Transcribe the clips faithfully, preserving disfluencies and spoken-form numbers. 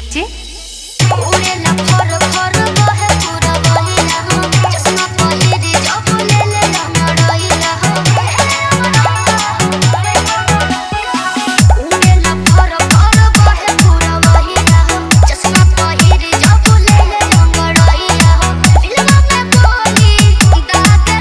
DJ उड़ेला फर फर बहे पूरा बहिला हो चश्मा पहिरी जब लेले लमड़इला हो उड़ेला फर फर बहे पूरा बहिला हो चश्मा पहिरी जब लेले लमड़इला हो दिलवा में गोली दाग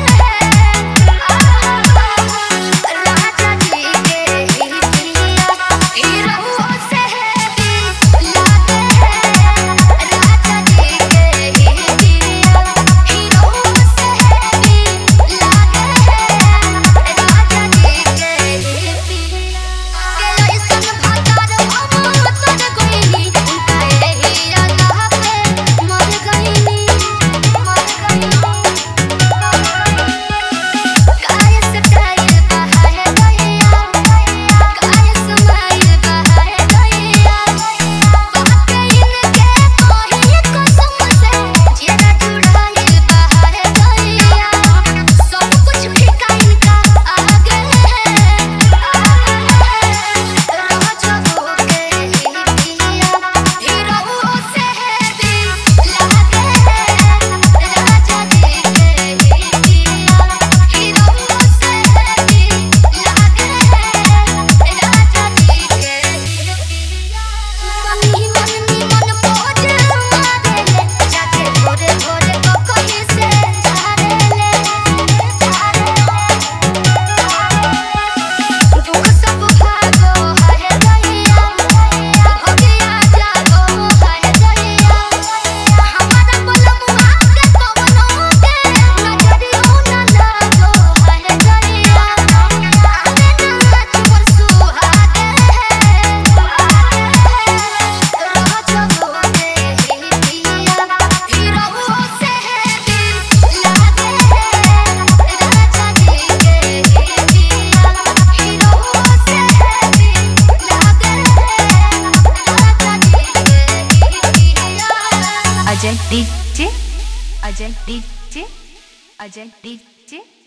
है राजा जी के हितिया हीरो से भी लागे राजा जी के हितिया हीरो से भी लागे राजा जी के हितिया के ऐसन भातार हम तर गइनी उनका एही राह पे मर गइनी मर गइनी काय सटाइल बहाए गइया काय समाइल बहाए गइया बाके इनके कही कसम से जेरा जुड़ाइल बहाए गइया सब कुछ फीका इनका आगे है राजा हो के हितिया हीरो से भी लागे राजा जी के हितिया हीरो से भी लागे राजा जी के हितिया मनी मनी मन पोज मारेले जाके भोरे भोरे कहीं से झारेले दुख सब भागो है गइया भगिया जागो है गइया हमारा बोलमुआ के कवनो के नजरियो ना लागो है गइया आवे नाच पर सुहागे राजा हो के हितिया हीरो से भी लागे राजा जी के हितिया हीरो से भी लागे राजा जी के हितिया Ajay DJ Ajay DJ Ajay DJ